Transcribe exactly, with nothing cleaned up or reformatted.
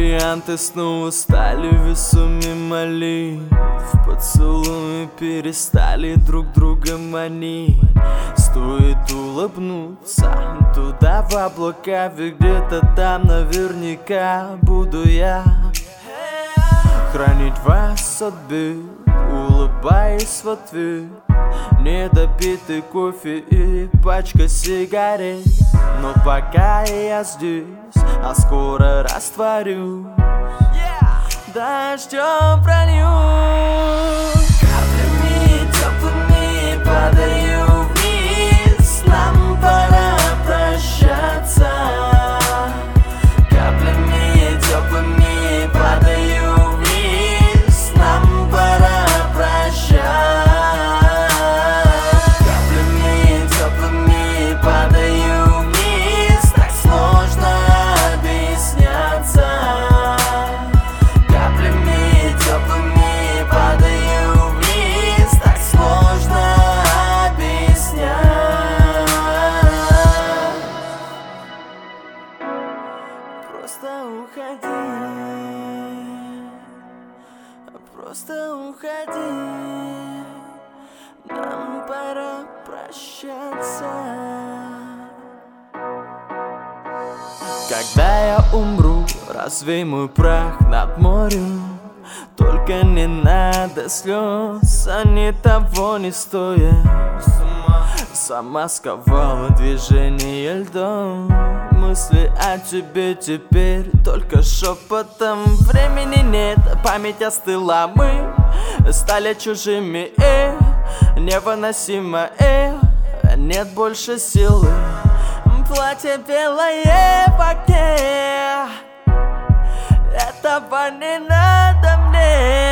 Бриллианты снова стали весами молитв. Поцелуи перестали друг друга манить. Стоит улыбнуться туда в облака, ведь где-то там наверняка буду я хранить вас от бед, улыбаясь в ответ. Недопитый кофе и пачка сигарет. Но пока я здесь, а скоро растворюсь, дождем прольюсь. Каплями теплыми падаю вниз, нам пора прощаться. Каплями теплыми падаю вниз, нам пора прощаться. Каплями теплыми падаю вниз, так сложно объясняться. Каплями теплыми падаю вниз, так сложно объяснять. Просто уходи, просто уходи, нам пора прощаться. Когда я умру, развей мой прах над морем. Только не надо слез, они того не стоят. Сама сковала движение льдом. Мысли о тебе теперь только шепотом. Времени нет, память остыла, мы стали чужими, э, невыносимо, э, нет больше силы. Платье белое в окне, этого не надо мне.